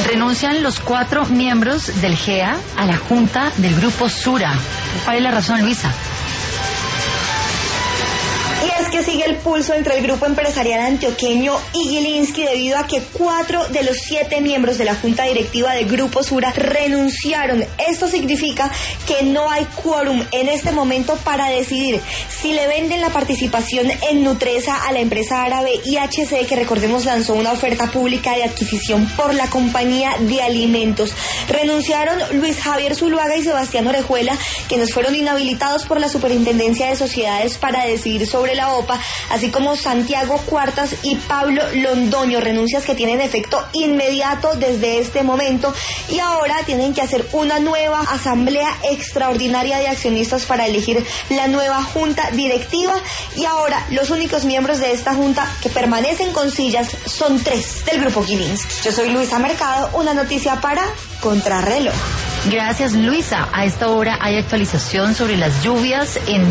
Renuncian los 4 miembros del GEA a la junta del Grupo Sura. ¿Cuál es la razón, Luisa? Y es que sigue el pulso entre el grupo empresarial antioqueño y Gilinski debido a que 4 de los 7 miembros de la junta directiva del Grupo Sura renunciaron. Esto significa que no hay quórum en este momento para decidir si le venden la participación en Nutresa a la empresa árabe IHC, que recordemos lanzó una oferta pública de adquisición por la compañía de alimentos. Renunciaron Luis Javier Zuluaga y Sebastián Orejuela, quienes fueron inhabilitados por la Superintendencia de Sociedades para decidir sobre la OPA, así como Santiago Cuartas y Pablo Londoño, renuncias que tienen efecto inmediato desde este momento, y ahora tienen que hacer una nueva asamblea extraordinaria de accionistas para elegir la nueva junta directiva, y ahora los únicos miembros de esta junta que permanecen con sillas son 3 del grupo Gilinski. Yo soy Luisa Mercado, una noticia para Contrarreloj. Gracias, Luisa. A esta hora hay actualización sobre las lluvias en